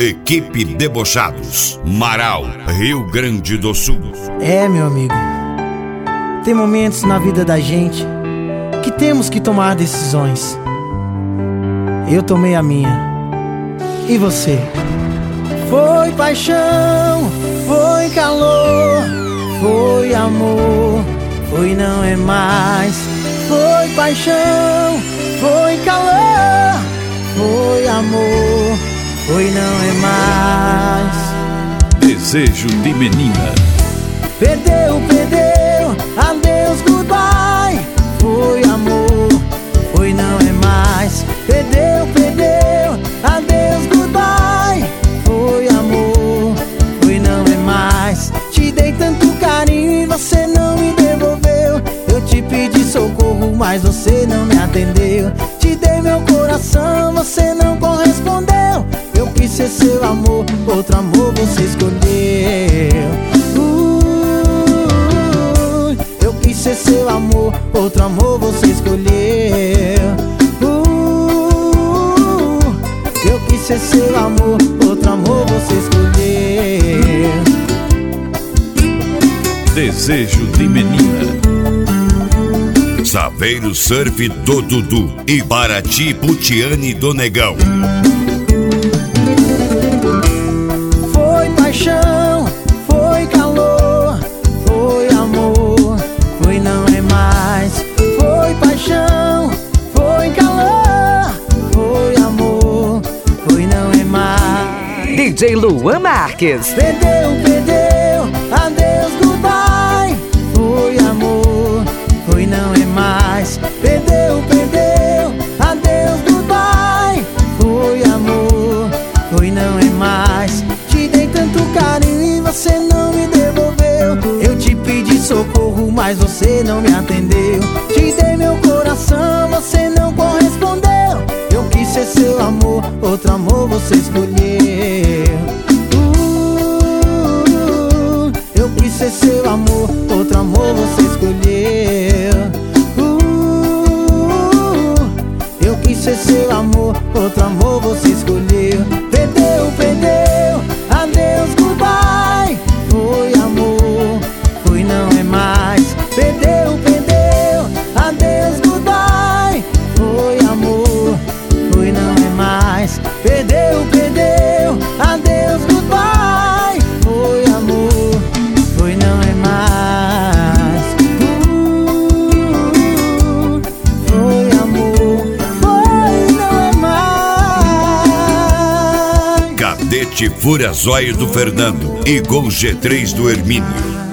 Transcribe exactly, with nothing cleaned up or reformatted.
Equipe Debochados, Marau, Rio Grande do Sul. É, meu amigo, tem momentos na vida da gente que temos que tomar decisões. Eu tomei a minha. E você? Foi paixão, foi calor, foi amor, foi não é mais. Foi paixão, foi calor, foi amor, foi não é mais. Desejo de menina. Perdeu, perdeu, adeus, goodbye. Foi amor, foi não é mais. Perdeu, perdeu, adeus, goodbye. Foi amor, foi não é mais. Te dei tanto carinho e você não me devolveu. Eu te pedi socorro, mas você não me atendeu. Te dei meu coração, você não correspondeu. Eu quis ser seu amor, outro amor você escolheu. uh, Eu quis ser seu amor, outro amor você escolheu. uh, Eu quis ser seu amor, outro amor você escolheu. Desejo de menina. Saveiro Surf do Dudu e Paraty Putiane do Negão. Foi paixão, foi calor, foi amor, foi não é mais. Foi paixão, foi calor, foi amor, foi não é mais. D J Luan Marques. Perdeu, perdeu, adeus, goodbye. Foi amor, foi não é mais. Perdeu, perdeu, adeus, goodbye. Foi amor, foi não é mais. Te dei tanto carinho e você não me devolveu. Eu te pedi socorro, mas você não me atendeu. Te dei meu coração, você não correspondeu. Eu quis ser seu amor, outro amor você escolheu. uh, Eu quis ser seu amor, outro amor você escolheu. uh, Eu quis ser seu amor, outro amor você escolheu. Perdeu, perdeu, adeus, goodbye. Foi amor, foi não é mais. Perdeu, perdeu, adeus, goodbye. Foi amor, foi não é mais. Perdeu, perdeu, adeus, goodbye. Foi amor, foi não é mais. uh, Foi amor, foi não é mais. Cadete Fúria Zóio do Fernando e Gol G três do Hermínio.